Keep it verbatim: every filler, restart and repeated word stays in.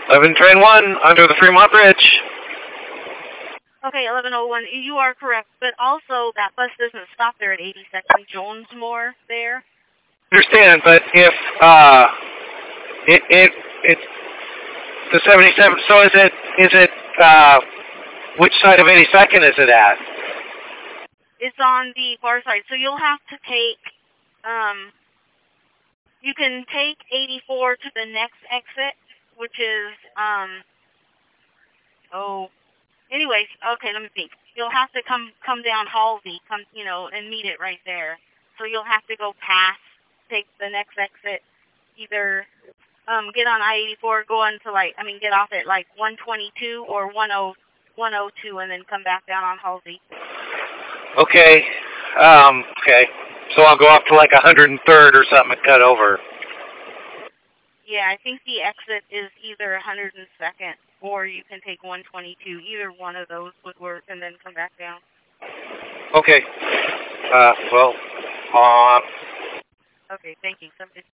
eleven train one, under the Fremont Bridge. Okay, eleven oh one, you are correct, but also that bus doesn't stop there at eighty-second Jonesmore there. Understand, but if, uh, it, it, it's the seventy-seven, so is it, is it, uh, which side of eighty-second is it at? It's on the far side, so you'll have to take, um, you can take eighty-four to the next exit, which is, um, oh, anyways, okay, let me think. You'll have to come come down Halsey, come, you know, and meet it right there. So you'll have to go past, take the next exit, either um, get on I eighty-four, go on to like, I mean, get off at like one twenty-two or one oh two, and then come back down on Halsey. Okay, um, okay. So I'll go up to like one hundred third or something and cut over. Yeah, I think the exit is either one hundred second or you can take one twenty-two. Either one of those would work and then come back down. Okay. Uh, well, uh... Okay, thank you. Somebody